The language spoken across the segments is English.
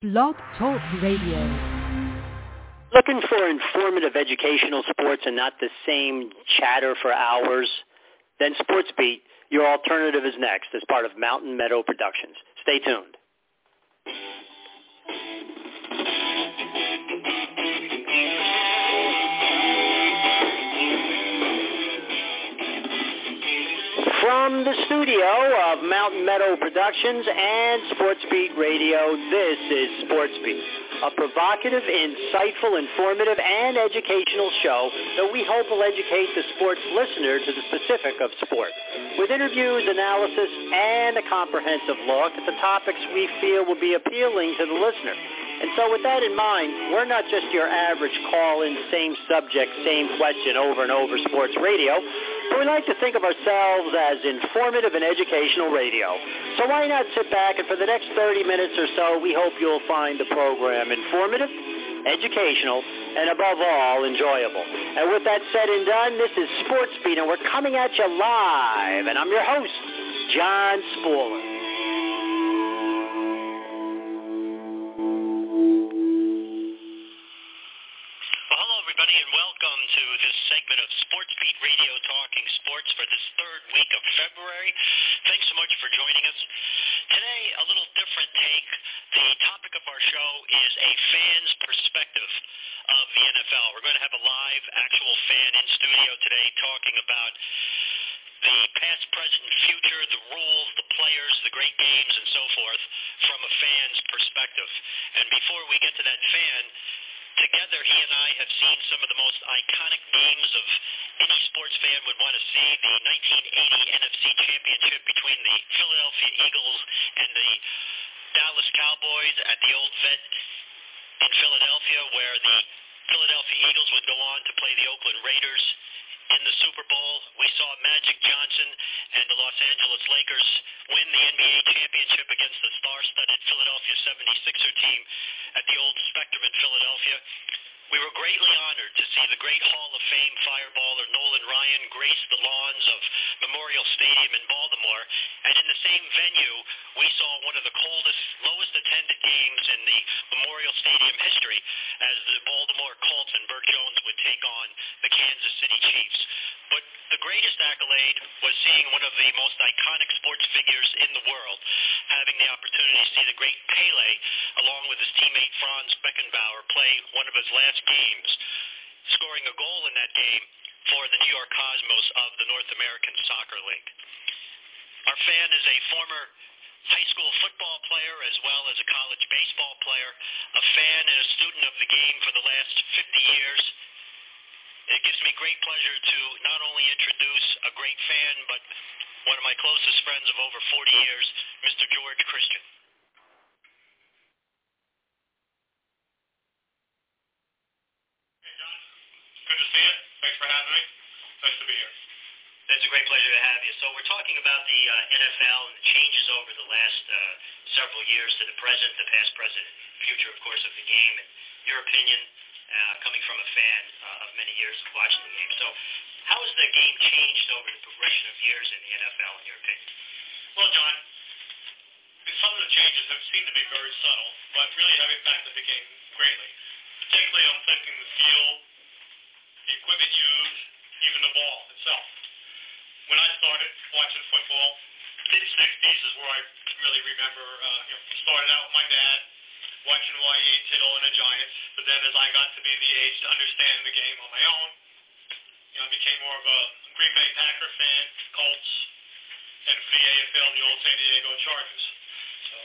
Blog Talk Radio. Looking for informative educational sports and not the same chatter for hours? Then SportsBeat, your alternative, is next as part of Mountain Meadow Productions. Stay tuned. From the studio of Mountain Meadow Productions and SportsBeat Radio, this is SportsBeat, a provocative, insightful, informative, and educational show that we hope will educate the sports listener to the specific of sport, with interviews, analysis, and a comprehensive look at the topics we feel will be appealing to the listener. And so with that in mind, we're not just your average call-in, same subject, same question over and over sports radio, but we like to think of ourselves as informative and educational radio. So why not sit back, and for the next 30 minutes or so, we hope you'll find the program informative, educational, and above all, enjoyable. And with that said and done, this is SportsBeat, and we're coming at you live, and I'm your host, John Spoler. And welcome to this segment of SportsBeat Radio talking sports for this third week of February. Thanks so much for joining us. Today, a little different take. The topic of our show is a fan's perspective of the NFL. We're going to have a live, actual fan in studio today talking about the past, present, and future, the rules, the players, the great games, and so forth from a fan's perspective. And before we get to that fan, together, he and I have seen some of the most iconic games of any sports fan would want to see. The 1980 NFC Championship between the Philadelphia Eagles and the Dallas Cowboys at the Old Vet in Philadelphia, where the Philadelphia Eagles would go on to play the Oakland Raiders in the Super Bowl. We saw Magic Johnson and the Los Angeles Lakers win the NBA championship against the star-studded Philadelphia 76er team at the old Spectrum in Philadelphia. We were greatly honored to see the great Hall of Fame fireballer Nolan Ryan grace the lawns of Memorial Stadium in Baltimore, and in the same venue, we saw one of the coldest, lowest attended games in the Memorial Stadium history as the Baltimore Colts and Burt Jones would take on the Kansas City Chiefs. But the greatest accolade was seeing one of the most iconic sports figures in the world, having the opportunity to see the great Pele, along with his teammate Franz Beckenbauer, play one of his last games, scoring a goal in that game for the New York Cosmos of the North American Soccer League. Our fan is a former high school football player as well as a college baseball player, a fan and a student of the game for the last 50 years. It gives me great pleasure to not only introduce a great fan, but one of my closest friends of over 40 years, Mr. George Christian. Hey, John. Good to see you. Thanks for having me. Nice to be here. It's a great pleasure to have you. So we're talking about the NFL and the changes over the last several years to the present, the past, present, future, of course, of the game, and your opinion coming from a fan of many years of watching the game. So how has the game changed over the progression of years in the NFL, in your opinion? Well, John, some of the changes have seemed to be very subtle, but really have impacted the game greatly. Particularly, I'm thinking the field, the equipment used, even the ball itself. When I started watching football, mid-'60s is where I really remember, started out with my dad, watching Y.A. Tittle and the Giants, but then as I got to be the age to understand the game on my own, I became more of a Green Bay Packer fan, Colts, and for the AFL, the old San Diego Chargers. So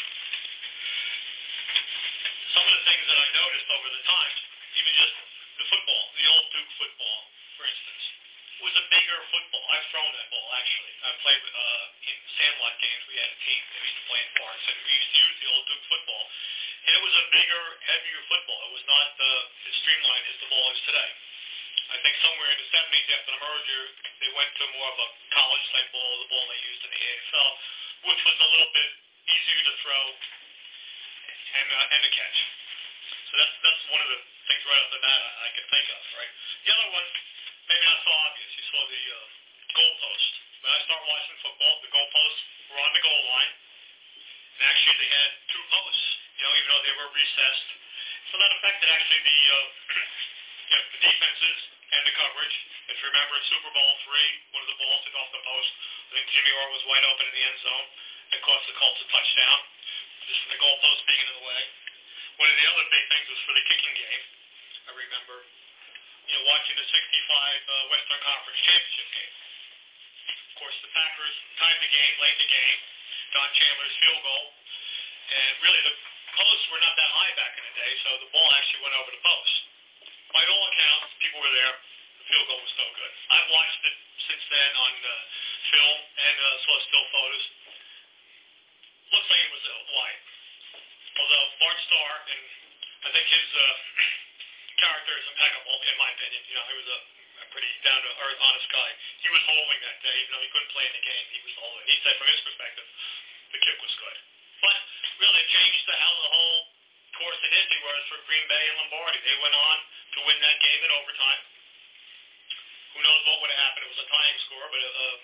some of the things that I noticed over the time, even just the football, the old Duke football, for instance, was a bigger football. I've thrown that ball, actually. I played in Sandlot games. We had a team that we used to play in parks, and we used to use the old Duke football. And it was a bigger, heavier football. It was not as streamlined as the ball is today. I think somewhere in the 70s after the merger, they went to more of a college-type ball, the ball they used in the AFL, which was a little bit easier to throw and to catch. So that's one of the things right off the bat I can think of, right? The other one, maybe not so obvious. You saw the goalpost. When I started watching football, the goalposts were on the goal line. And actually, they had two posts even though they were recessed. So that affected actually the defenses and the coverage. If you remember Super Bowl III, one of the balls hit off the post. I think Jimmy Orr was wide open in the end zone. It cost the Colts a touchdown, just from the goalpost being in the way. One of the other big things was for the kicking game. I remember, watching the 65 Western Conference Championship game. Of course, the Packers tied the game late in the game. Don Chandler's field goal. And really, the posts were not that high back in the day, so the ball actually went over the post. By all accounts, people were there. The field goal was no good. I've watched it since then on film and saw still photos. Looks like it was wide. Although Bart Starr, and I think his character is impeccable, in my opinion. He was a pretty down-to-earth, honest guy. He was holding that day, even though he couldn't play in the game. He was holding. He said, from his perspective, the kick was good. But really, it changed how the whole course of history was for Green Bay and Lombardi. They went on to win that game in overtime. Who knows what would have happened? It was a tying score, but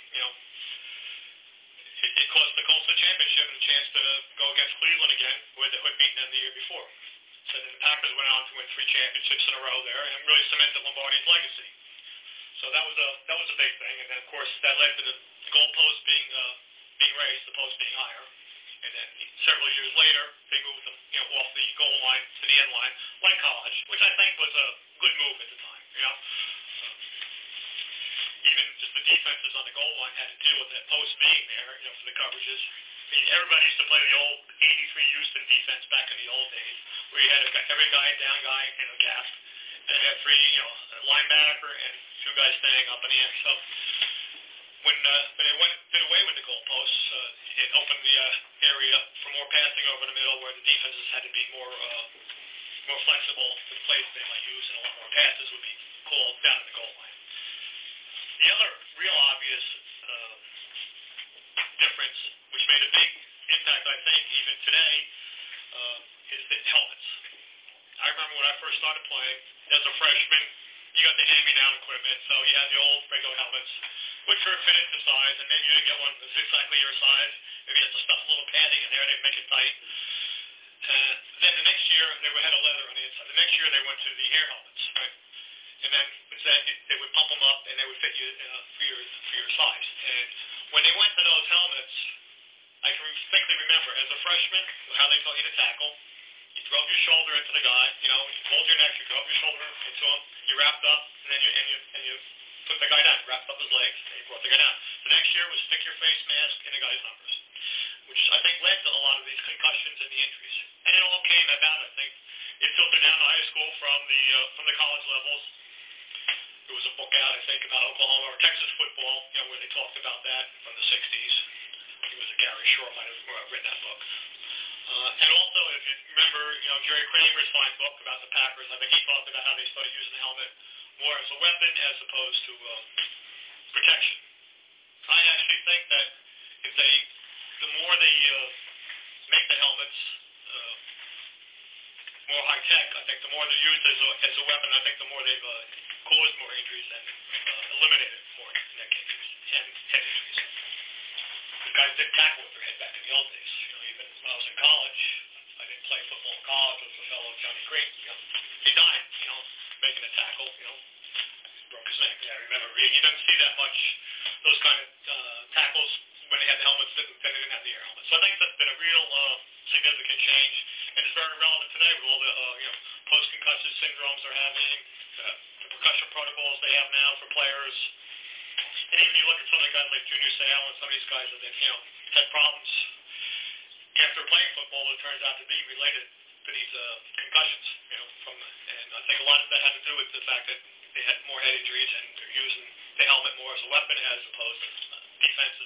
it cost the Colts the championship and a chance to go against Cleveland again, who had beaten them the year before. So then the Packers went on to win 3 championships in a row there and really cemented Lombardi's legacy. So that was a big thing, and then of course that led to the goalpost being raised, the post being higher. And then several years later, they moved them off the goal line to the end line, like college, which I think was a good move at the time. Even just the defenses on the goal line had to deal with that post being there, for the coverages. Everybody used to play the old 83 Houston defense back in the old days, where you had every guy, down guy, gap, and you had 3, a linebacker and 2 guys staying up in the air. So when they did away with the goalposts, it opened the area for more passing over the middle, where the defenses had to be more flexible with the plays they might use, and a lot more passes would be called down at the goal line. The other real obvious difference, which made a big impact, I think, even today, is the helmets. I remember when I first started playing as a freshman, you got the hand-me-down equipment, so you had the old regular helmets, which were fitted to size, and maybe you didn't get one that's exactly your size. Maybe you had to stuff a little padding in there, they'd make it tight. Then the next year, they had a leather on the inside. The next year, they went to the air helmets, right? And then they would pump them up, and they would fit you for your size. And when they went to those helmets, I can distinctly remember, as a freshman, how they taught you to tackle. You drove your shoulder into the guy, you fold your neck, you drove your shoulder into him, you wrapped up, and then you took the guy down, you wrapped up his legs, and you brought the guy down. The next year was stick your face mask in the guy's numbers, which I think led to a lot of these concussions and the injuries. And it all came about, I think, it filtered down to high school from the college levels. There was a book out, I think, about Oklahoma or Texas football, where they talked about that from the 60s. I think it was Gary Shore might have written that book. And also, if you remember, Jerry Kramer's fine book about the Packers, I think he talked about how they started using the helmet more as a weapon as opposed to protection. I actually think that the more they make the helmets more high tech, I think the more they're used as a weapon, I think the more they've caused more injuries and eliminated more neck injuries and head injuries. The guys didn't tackle with their head back in the old days. Even when I was in college, I didn't play football in college with a fellow, Johnny Green. He died, making a tackle, broke his neck. Yeah, I remember you didn't see that much, those kind of tackles when they had the helmets, they didn't have the air helmets. So I think that's been a real significant change, and it's very relevant today with all the post-concussion syndromes they're having, the percussion protocols they have now for players. And even you look at some of the guys like Junior Seau and some of these guys that they've had problems after playing football that turns out to be related to these concussions. And I think a lot of that had to do with the fact that they had more head injuries and they're using the helmet more as a weapon as opposed to defensive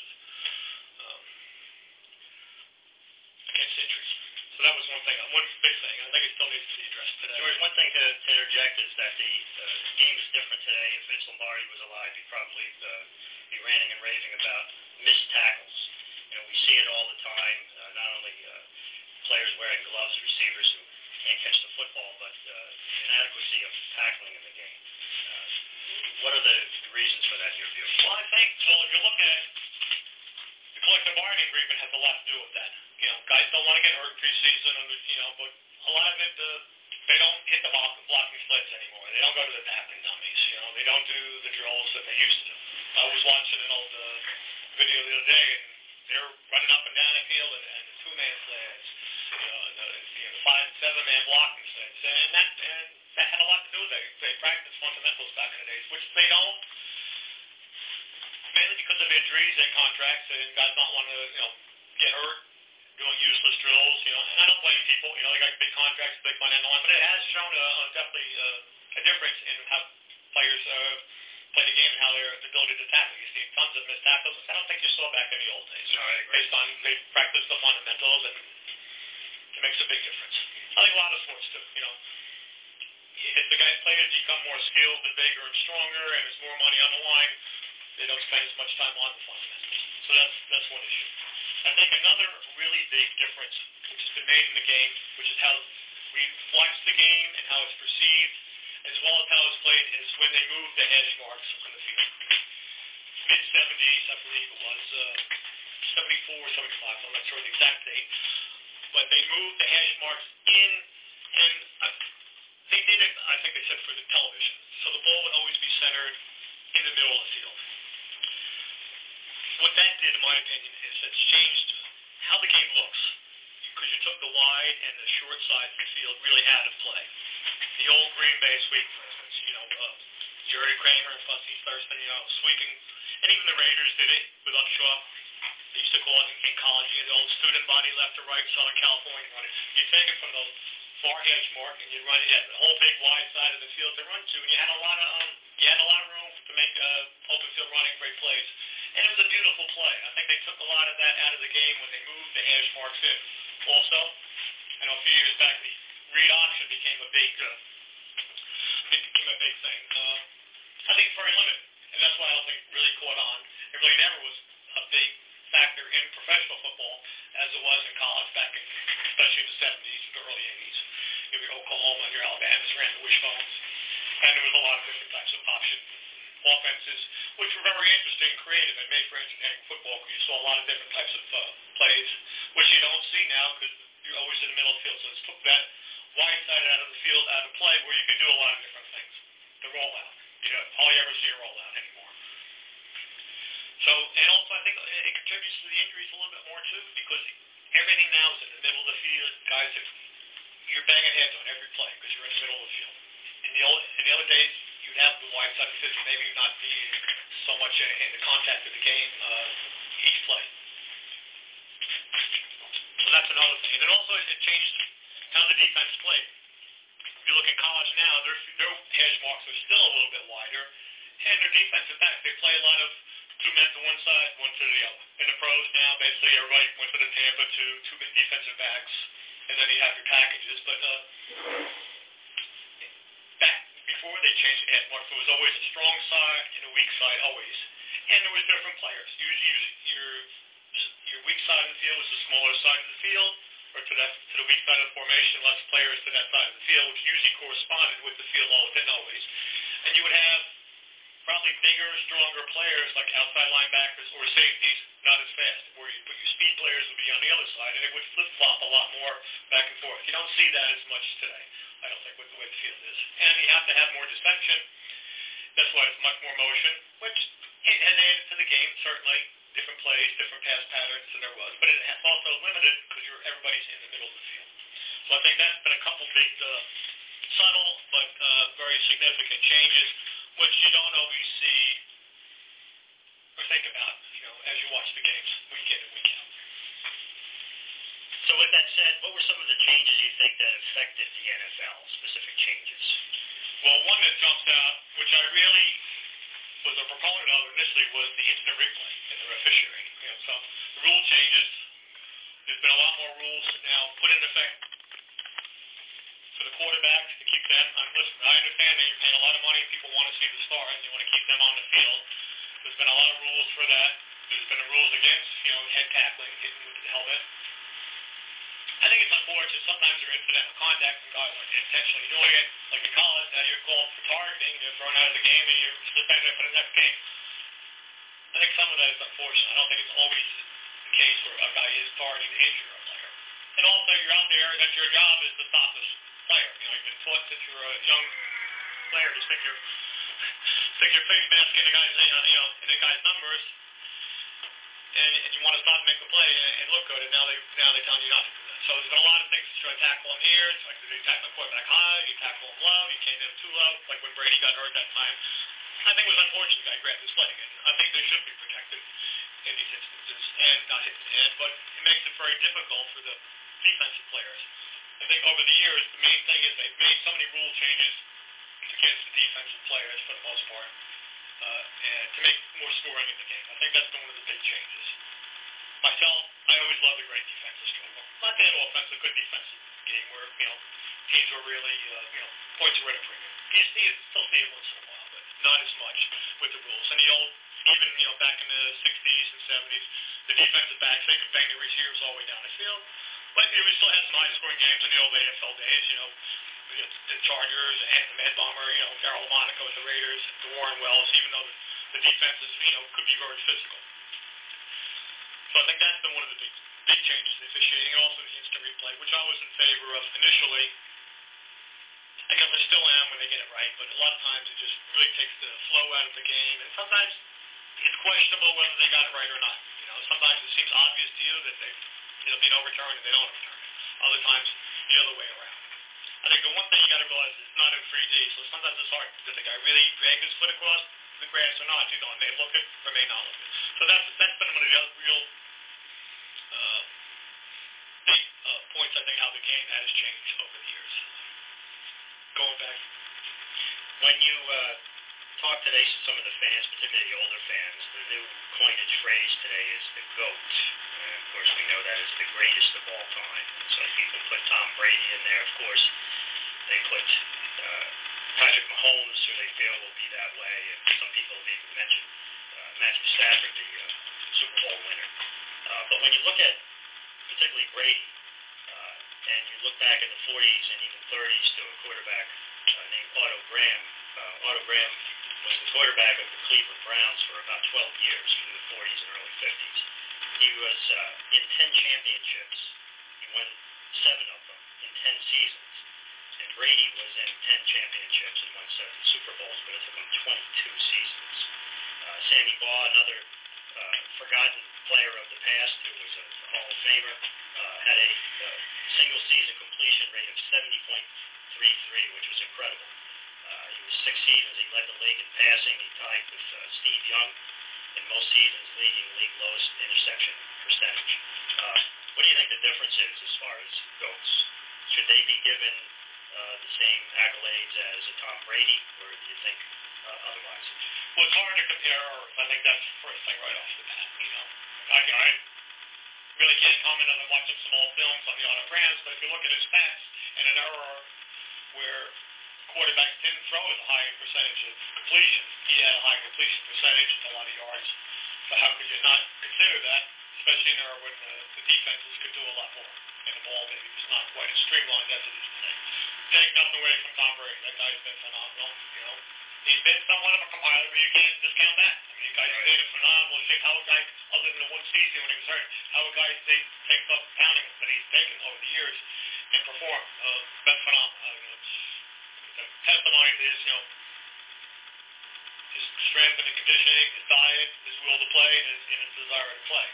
against injuries. So that was one big thing. I think it still needs to be addressed today. George, one thing to interject is that the game is different today. If Vince Lombardi was alive, he'd probably be ranting and raving about missed tackles. We see it all the time, not only players wearing gloves, receivers who can't catch the football, but inadequacy of tackling in the game. What are the reasons for that in your view? Well, I think, if you look at it, the collective bargaining agreement has a lot to do with that. Guys don't want to get hurt preseason, and but a lot of it, they don't hit the blocking sleds anymore. They don't go to the tackling dummies. They don't do the drills that they used to. I was watching an old video the other day, and they're running up and down the field and the two-man sleds, the 5- and 7-man blocking sleds, and that had a lot to do with it. They practiced fundamentals back in the days, which they don't, mainly because of injuries and contracts, and guys don't want to get hurt doing useless drills. And I don't blame people. They got big contracts, big money on the line, but it has shown definitely a difference in how players play the game and how their ability to tackle. You see tons of missed tackles. I don't think you saw back in the old days. No, I agree. Based on they practice the fundamentals, and it makes a big difference. I think a lot of sports do. As the players become more skilled and bigger and stronger, and there's more money on the line, they don't spend as much time on the fundamentals. So that's one issue. I think another really big difference, which has been made in the game, which is how we watch the game and how it's perceived, as well as how it's played, is when they move the hash marks from the field. Mid-70s, I believe it was, 74 or 75, I'm not sure the exact date, but they moved the hash marks in, and they did it, I think they said, for the television. So the ball would always be centered in the middle of the field. What that did, in my opinion, is it's changed how the game looks, because you took the wide and the short side of the field really out of play. The old Green Bay sweep, for instance, Jerry Kramer and Fussy Thurston, sweeping, and even the Raiders did it with Upshaw. They used to call it in college, the old student body left to right, Southern California run it. You take it from the far edge mark and you run it at the whole big wide side of the field to run to, and you had a lot of room to make open field running great plays. And it was a beautiful play. I think they took a lot of that out of the game when they moved the hash marks in. Also, I know a few years back the read option became a big thing. I think it's very limited, and that's why I don't think it really caught on. It really never was a big factor in professional football as it was in college back in, especially in the 70s and the early 80s. Your Oklahoma and your Alabamas ran the wishbones, and there was a lot of different types of option offenses, which were very interesting and creative and made for entertaining football, because you saw a lot of different types of plays, which you don't see now because you're always in the middle of the field. So it took that wide side out of the field out of play where you could do a lot of different things. The rollout. You don't hardly ever see a rollout anymore. So, and also I think it contributes to the injuries a little bit more too, because everything now is in the middle of the field. Guys, you're banging heads on every play because you're in the middle of the field. In the other days, you'd have the wide side of the 50, maybe not be so much in the contact of the game each play. So that's another thing. And then also it changed how the defense played. If you look at college now, their hash marks are still a little bit wider, and their defensive backs, they play a lot of 2 men to one side, 1 to the other. In the pros now, basically everybody went to the Tampa to 2 defensive backs, and then you have your packages. But back before they changed the hash marks, there was always a strong side and a weak side, always. And there was different players. Your weak side of the field was the smaller side of the field, or to the weak side of the formation, less players to that side of the field, which usually corresponded with the field didn't always. And you would have probably bigger, stronger players like outside linebackers or safeties, not as fast, where you put your speed players would be on the other side, and it would flip-flop a lot more back and forth. You don't see that as much today, I don't think, with the way the field is. And you have to have more deception. That's why it's much more motion, which it added to the game, certainly. Different plays, different pass patterns than there was. But it's also limited because everybody's in the middle of the field. So I think that's been a couple big, subtle, but very significant changes, which you don't always see or think about, as you watch the games week in and week out. So with that said, what were some of the changes you think that affected the NFL, specific changes? Well, one that jumps out, which I really was a proponent of initially, was the instant replay and the officiating. So the rule changes. There's been a lot more rules now put into effect for the quarterbacks to keep them. Listen, I understand that you're paying a lot of money. People want to see the stars. You want to keep them on the field. There's been a lot of rules for that. There's been rules against, head tackling, hitting with the helmet. I think it's unfortunate. Sometimes there are incidental contact and guys aren't intentionally doing it. Like in college, now you're called for targeting, you're thrown out of the game, and you're suspended for the next game. I think some of that is unfortunate. I don't think it's always the case where a guy is targeting to injure a player. And also, you're out there, that's your job is to stop this player. You know, you've been taught since you're a young player to stick your face mask in the guy's, in the guy's numbers, and you want to stop and make a play and look good. And now they tell you not to do that. So there's been a lot of things to try to tackle him here. It's like you tackle the quarterback high, you tackle him low, you can't hit him too low. Like when Brady got hurt that time, I think it was unfortunate the guy grabbed his leg, and I think they should be protected in these instances and not hit the head. But it makes it very difficult for the defensive players. I think over the years, the main thing is they've made so many rule changes against the defensive players for the most part, and to make more scoring in the game. I think that's been one of the big changes. Myself, I always loved a great defensive struggle. Not bad offense, a good defensive game where, teams were really, points were at a premium. You still see it once in a while, but not as much with the rules. And even back in the 60s and 70s, the defensive backs, they could bang the receivers all the way down the field. But we still had some high-scoring games in the old AFL days, the Chargers and the Mad Bomber, Darryl Lamonaco with the Raiders, the Warren Wells, even though the defenses, could be very physical. So I think that's been one of the big changes in officiating, and also the instant replay, which I was in favor of initially. I guess I still am when they get it right, but a lot of times it just really takes the flow out of the game, and sometimes it's questionable whether they got it right or not. Sometimes it seems obvious to you that they've been overturned and they don't overturn it. Other times, the other way around. I think the one thing you got to realize is it's not in 3D, so sometimes it's hard. Did the guy really drag his foot across the grass or not? It may look it or may not look it. So that's been one of the other real big points, I think, how the game has changed over the years. Going back. When you talk today to some of the fans, particularly the older fans, the new coinage phrase today is the GOAT. And of course, we know that is the greatest of all time. So people put Tom Brady in there, of course. They put Patrick Mahomes, who they feel will be that way. And some people have even mentioned Matthew Stafford, the Super Bowl winner. But when you look at particularly Brady, and you look back at the 40s and even 30s to a quarterback named Otto Graham. Otto Graham was the quarterback of the Cleveland Browns for about 12 years, through the 40s and early 50s. He was in 10 championships. He won 7 of them in 10 seasons. And Brady was in 10 championships and won 7 Super Bowls, but it took him 22 seasons. Sammy Baugh, another forgotten player of the past who was a Hall of Famer, had a single season completion rate of 70.33, which was incredible. He was 6 seasons. He led the league in passing. He tied with Steve Young in most seasons, leading the league lowest interception percentage. What do you think the difference is as far as GOATs? Should they be given the same accolades as a Tom Brady, or do you think otherwise? Well, it's hard to compare errors. I think that's the first thing right off the bat. I really can't comment on watching some old films on the Otto Grahams, but if you look at his stats and an error where quarterbacks didn't throw as high a percentage of completion, he had a high completion percentage and a lot of yards. So how could you not consider that, especially in an era when the defenses could do a lot more and the ball maybe was not quite as streamlined as it is today. Take nothing away from Tom Brady. That guy's been phenomenal. He's been somewhat of a compiler, but you can't discount that. I mean, the guy's played a phenomenal shape. How a guy, other than the one season when he was hurt, how a guy takes up pounding that he's taken over the years and perform. Been phenomenal. The testimony to his strength and conditioning, his diet, his will to play, and his desire to play.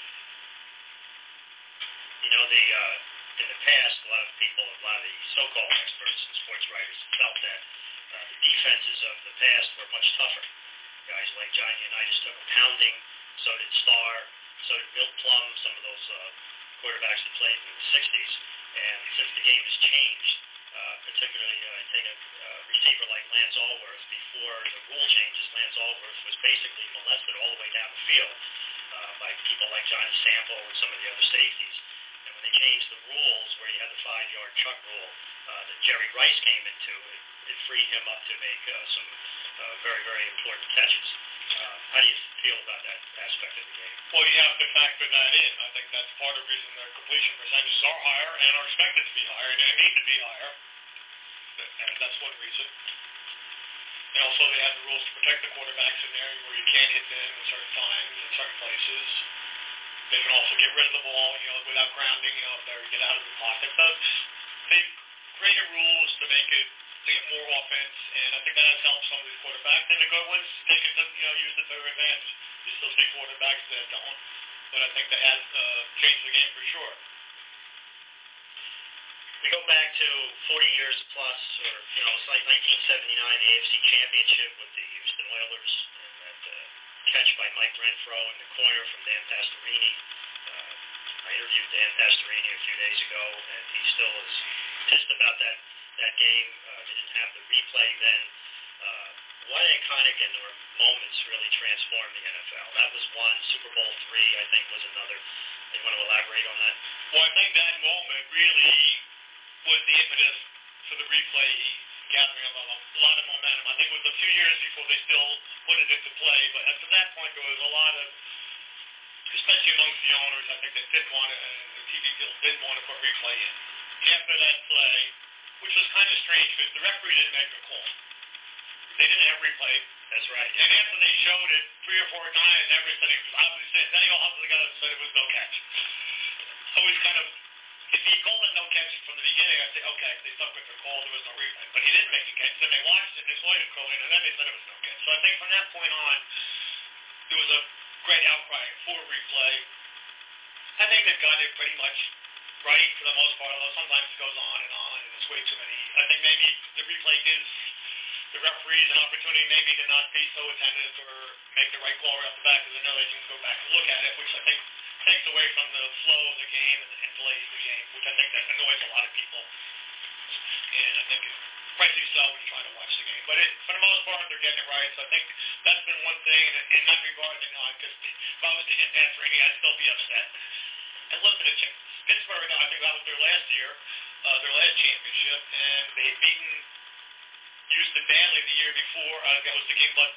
In the past, a lot of the so-called experts and sports writers felt that the defenses of the past were much tougher. Guys like Johnny Unitas took a pounding, so did Starr, so did Bill Plum, some of those quarterbacks that played in the 60s. And since the game has changed, particularly take a receiver like Lance Allworth, before the rule changes, Lance Allworth was basically molested all the way down the field by people like Johnny Sample and some of the other safeties. And when they changed the rules, where you had the 5-yard chuck rule that Jerry Rice came into, it freed him up to make some very, very important catches. How do you feel about that aspect of the game? Well, you have to factor that in. I think that's part of the reason their completion percentages are higher and are expected to be higher, and they need to be higher. And that's one reason. And also they have the rules to protect the quarterbacks in there where you can't hit them at certain times, in certain places. They can also get rid of the ball, without grounding, if they get out of the pocket. So they've created rules to make it to get more offense, and I think that has helped some of these quarterbacks. And the good ones take it to use it to their advantage. You still see quarterbacks that don't, but I think that has changed the game for sure. We go back to 40 years plus, or it's like 1979, the AFC Championship with the Houston Oilers, and that catch by Mike Renfro in the corner from Dan Pastorini. I interviewed Dan Pastorini a few days ago, and he still is pissed about that game. They didn't have the replay then. What iconic moments really transformed the NFL? That was one. Super Bowl III, I think, was another. You want to elaborate on that? Well, I think that moment really was the impetus for the replay gathering of a lot of momentum. I think it was a few years before they still put it into play, but up to that point there was a lot of, especially amongst the owners, I think that didn't want to, the TV deals didn't want to put replay in. After that play, which was kind of strange because the referee didn't make a call. They didn't have replay. That's right. And after they showed it 3 or 4 times, everybody said it was obviously said, then they all huddled together and said it was no catch. So it's kind of, if he called it no catch from the beginning, I'd say, okay, they stuck with their call, there was no replay. But he didn't make a catch. Then they watched it, they saw it go in, and then they said it was no catch. So I think from that point on, there was a great outcry for replay. I think they've got it pretty much right for the most part, although sometimes it goes on, and it's way too many. I think maybe the replay gives the referees an opportunity maybe to not be so attentive or make the right call right off the bat because they know they can go back and look at it, which I think takes away from the flow of the game and delays the game, which I think that annoys a lot of people. And I think it's rightly so when you try to watch the game. But for the most part, they're getting it right. So I think that's been one thing. And in that regard, because if I was to hit that rating, I'd still be upset. And listen to Pittsburgh, I think that was their last year, their last championship, and they had beaten Houston badly the year before. That was the game, but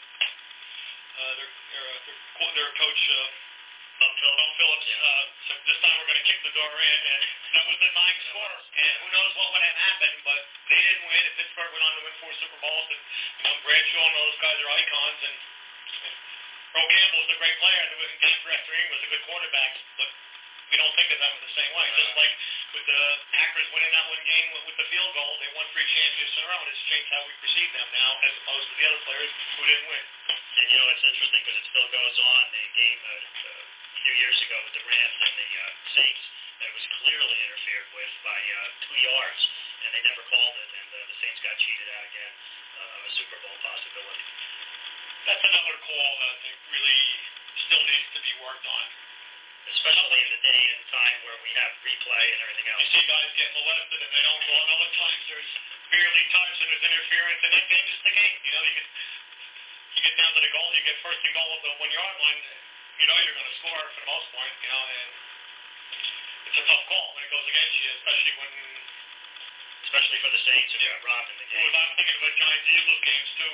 their coach, Bum Phillips, so this time we're going to kick the door in, and that was the 9th score. And who knows what would have happened, but they didn't win, and Pittsburgh went on to win 4 Super Bowls, and Bradshaw and all those guys are icons, and Earl Campbell was a great player, and Dan Pastorini was a good quarterback, but we don't think of them in the same way. Just like with the Packers winning that one game with the field goal, they won 3 championships in a row, and it's changed how we perceive them now as opposed to the other players who didn't win. And it's interesting because it still goes on. The game a few years ago with the Rams and the Saints, that was clearly interfered with by 2 yards, and they never called it, and the Saints got cheated out again of a Super Bowl possibility. That's another call that I think really still needs to be worked on. Especially in the day and time where we have replay and everything else. You see guys get molested and they don't call, and other times there's barely touch and there's interference, and that changes the game. You get down to the goal, you get first and goal at the 1-yard line, you're going to score for the most part, and it's a tough call when it goes against you, especially for the Saints who got robbed in the game. Well, I'm thinking about Giants-Eagles games too,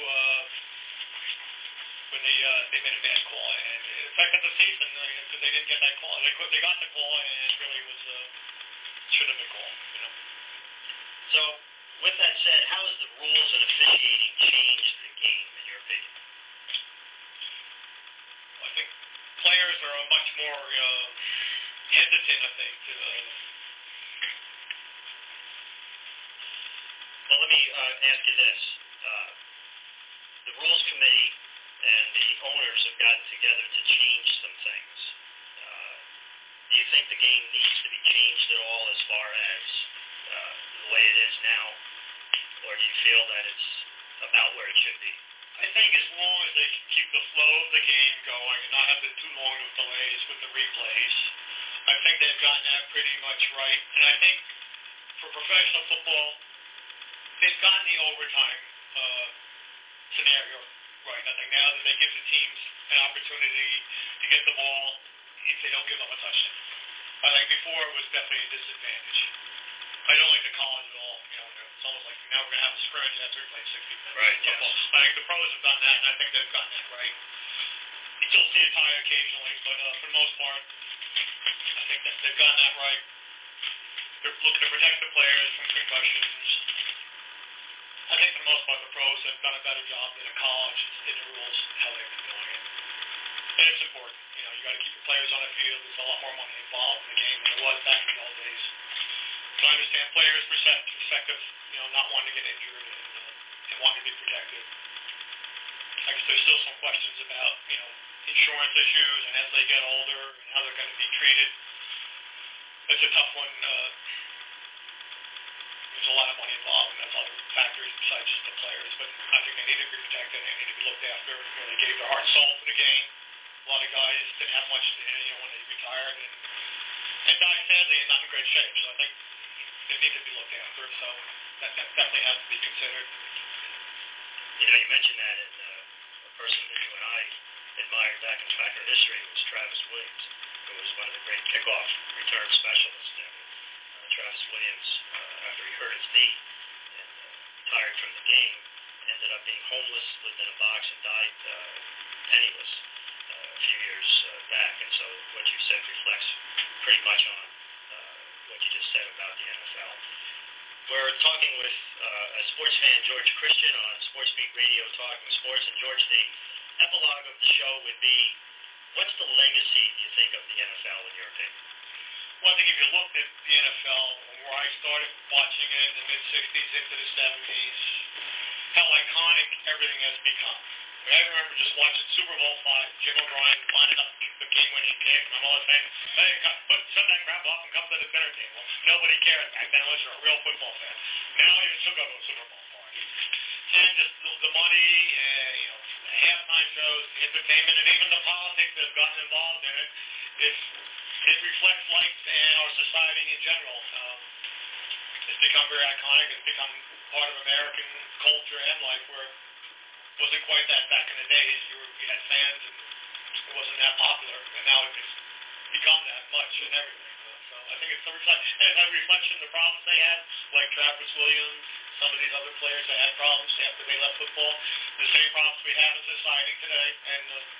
when they made a bad call, and it affected the season because they didn't get that call. They got the call, and it really should have been called. So, with that said, how has the rules and officiating changed the game, in your opinion? I think players are much more hesitant, I think, to... Well, let me ask you this. The Rules Committee and the owners have gotten together to change some things. Do you think the game needs to be changed at all as far as the way it is now? Or do you feel that it's about where it should be? I think as long as they can keep the flow of the game going and not have the too long of delays with the replays, I think they've gotten that pretty much right. And I think for professional football, they've gotten the overtime scenario right. I think now that they give the teams an opportunity to get the ball if they don't give up a touchdown. I think before it was definitely a disadvantage. I don't like the college at all. It's almost like now we're going to have a scrimmage after we play 60 minutes. Right, yes. I think the pros have done that, and I think they've gotten that right. You still see a tie occasionally, but for the most part, I think that they've gotten that right. They're looking to protect the players from concussions. I think for the most part, the pros have done a better job than the college in the rules, how they've been doing it. And it's important. You got to keep your players on the field. There's a lot more money involved in the game than there was back in the old days. So I understand players' perspective, not wanting to get injured and wanting to be protected. I guess there's still some questions about, insurance issues and as they get older and how they're going to be treated. It's a tough one. There's a lot of money involved, and there's other factors besides just the players. But I think they need to be protected. They need to be looked after. They gave their heart and soul to the game. A lot of guys didn't have much when they retired and died sadly and not in great shape. So I think they need to be looked after. So that definitely has to be considered. You mentioned that, and a person that you and I admired back in tracker history was Travis Williams, who was one of the great kickoff return specialists. And Travis Williams, after he hurt his knee and retired from the game, ended up being homeless, lived in a box, and died penniless a few years back. And so what you said reflects pretty much on what you just said about the NFL. We're talking with a sports fan, George Christian, on Sports Beat Radio, talking sports. And George, the epilogue of the show would be, what's the legacy, do you think, of the NFL in your opinion? Well, I think if you looked at the NFL, where I started watching it in the mid-'60s into the '70s, how iconic everything has become. I remember just watching Super Bowl V, Jim O'Brien lining up the game-winning kick, and I'm always saying, hey, set that crap off and come to the dinner table. Nobody cared back then unless you're a real football fan. Now you should go to a Super Bowl party. And just the money, the halftime shows, the entertainment, and even the politics that have gotten involved in it, it reflects life and our society in general. It's become very iconic. It's become part of American culture and life, where it wasn't quite that back in the days. You had fans, and it wasn't that popular, and now it's become that much and everything. So I think it's a reflection of the problems they had, like Travis Williams, some of these other players that had problems after they left football, the same problems we have in society today, and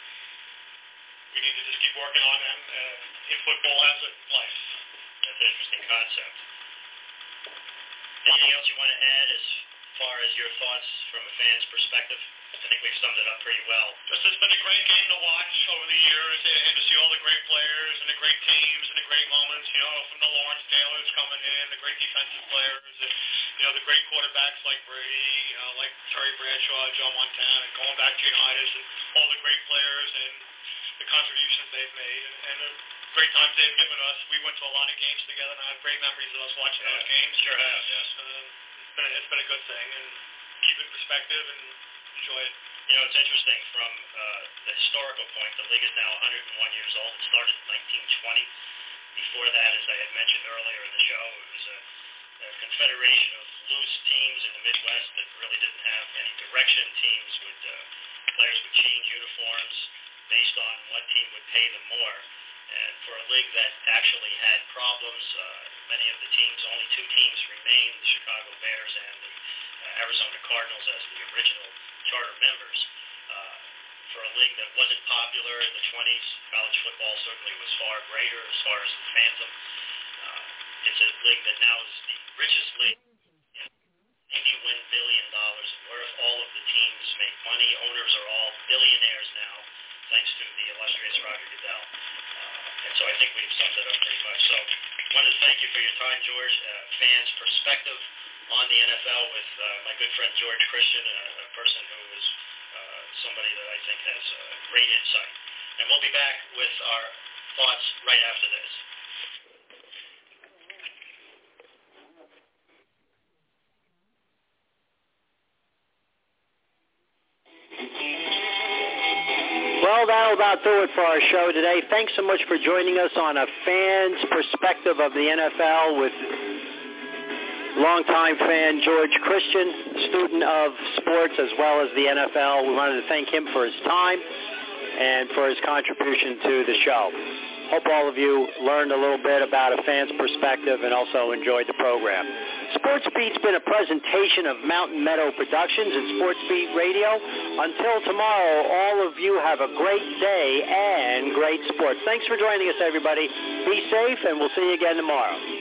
we need to just keep working on them in football as in life. That's an interesting concept. Anything else you want to add as far as your thoughts from a fan's perspective? I think we've summed it up pretty well. It's been a great game to watch over the years, and to see all the great players and the great teams and the great moments, from the Lawrence Taylors coming in, the great defensive players, and, the great quarterbacks like Brady, like Terry Bradshaw, Joe Montana, and going back to Unitas, and all the great players and the contributions they've made, and the great times they've given us. We went to a lot of games together, and I have great memories of us watching those games. Sure have, yes. It's been a good thing, and keep it in perspective and enjoy it. It's interesting from the historical point. The league is now 101 years old. It started in 1920. Before that, as I had mentioned earlier in the show, it was a confederation of loose teams in the Midwest that really didn't have any direction. Players would change uniforms based on what team would pay them more. And for a league that actually had problems, many of the teams, only two teams remained, the Chicago Bears and the Arizona Cardinals as the original charter members. For a league that wasn't popular in the 20s, college football certainly was far greater as far as the fandom. It's a league that now is the richest league. $91 billion worth. All of the teams make money. Owners are all billionaires now, thanks to the illustrious Roger Goodell. And so I think we've summed it up pretty much. So I wanted to thank you for your time, George. Fans' perspective on the NFL with my good friend George Christian, a person who is somebody that I think has great insight. And we'll be back with our thoughts right after this. Well, that'll about do it for our show today. Thanks so much for joining us on a fan's perspective of the NFL with longtime fan George Christian, student of sports as well as the NFL. We wanted to thank him for his time and for his contribution to the show. Hope all of you learned a little bit about a fan's perspective and also enjoyed the program. Sports Beat's been a presentation of Mountain Meadow Productions and Sports Beat Radio. Until tomorrow, all of you have a great day and great sports. Thanks for joining us, everybody. Be safe, and we'll see you again tomorrow.